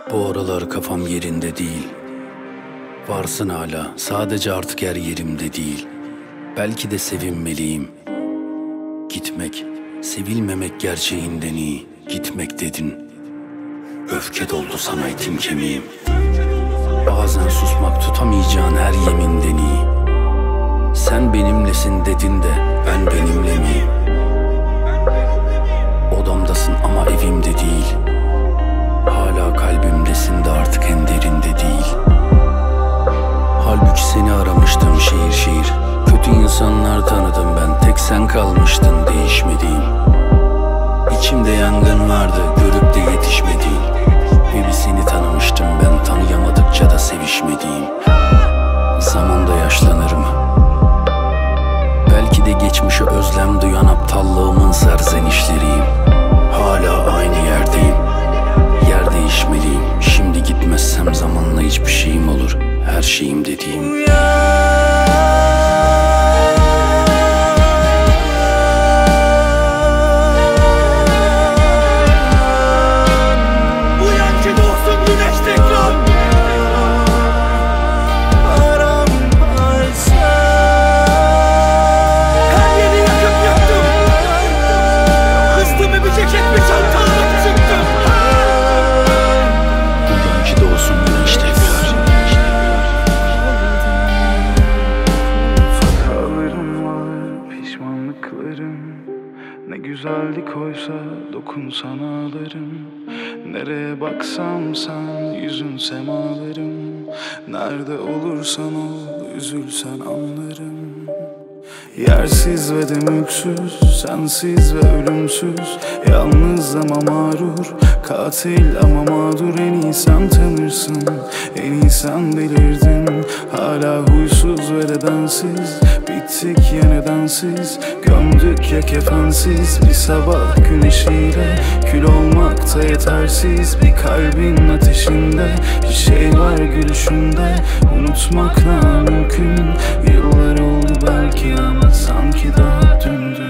Bu aralar kafam yerinde değil. Varsın hala, sadece artık her yerimde değil. Belki de sevinmeliyim. Gitmek, sevilmemek gerçeğinden iyi. Gitmek dedin, öfke doldu sana etim kemiğim. Bazen susmak tutamayacağın her yeminden iyi. Sen benimlesin dedin de ben benimle miyim? Odamdasın ama evimde değil. Hala kalbimdesin de artık en derinde değil. Halbuki seni aramıştım şehir şehir. Kötü insanlar tanıdım ben, tek sen kalmıştın değişmediğim. İçimde yangın vardı görüp de yetişmediğin. Bir seni tanımıştım ben, tanıyamadıkça da sevişmediğim. Zamanda yaşlanır mı? Belki de geçmişe özlem duyan aptallığımın serzenişleriyim. Hala aynı yerdeyim. Yer değişmeliyim. Şimdi gitmezsem zamanla hiçbir şeyim olur. Her şeyim dediğim. Ne güzellik oysa dokunsan ağlarım. Nereye baksam sen yüzün semalarım. Nerede olursan ol üzülsen anlarım. Yersiz ve de mülksüz, sensiz ve ölümsüz. Yalnız ama mağrur, katil ama mağdur. En iyi sen tanırsın, en iyi sen bilirdin. Hala huysuz ve nedensiz, bittik ya nedensiz. Gömdük ya kefensiz bir sabah güneşiyle. Kül olmak da yetersiz bir kalbin ateşinde. Bir şey var gülüşünde, unutmak mümkün. Yıllar oldu belki ama sanki daha dündü.